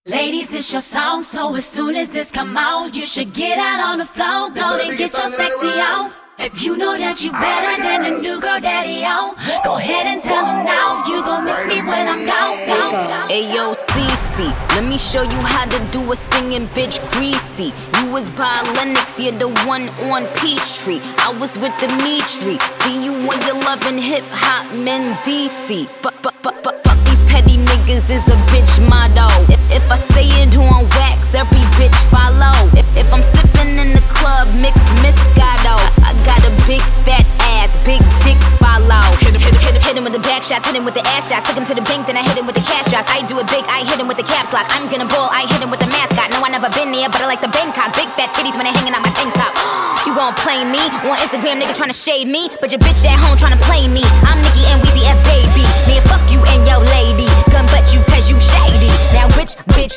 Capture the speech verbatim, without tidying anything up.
Ladies, it's your song, so as soon as this come out, you should get out on the floor, go and get your sexy on. If you know that you better than the new girl daddy on, go ahead and tell him now, you gon' miss me when I'm gone, gone. Ayo, Cece, let me show you how to do a singing bitch greasy. You was by Lennox, you're the one on Peachtree. I was with Dimitri, see you when you're loving hip-hop men D C. Fuck, fuck, fuck, fuck, fuck these petty niggas is a bitch motto. If, if I say it on wax, every bitch follow. If, if I'm sipping in the club, mix Moscato. I, I got a big fat ass, big dicks follow. Hit him, hit him, hit him, hit him with the back shots, hit him with the ass shots. Took him to the bank, then I hit him with the cash drops. I do it big, I hit him with the caps lock. I'm gonna ball, I hit him with the mascot. No, I never been there, but I like the Bangkok. Big fat titties when they hanging out my tank top. You gon' play me on Instagram, nigga tryna shade me, but your bitch at home tryna play me. I'm Nicki and Weezy F baby. Me and fuck you and your lady. Gun butt you cause you shady. Now which bitch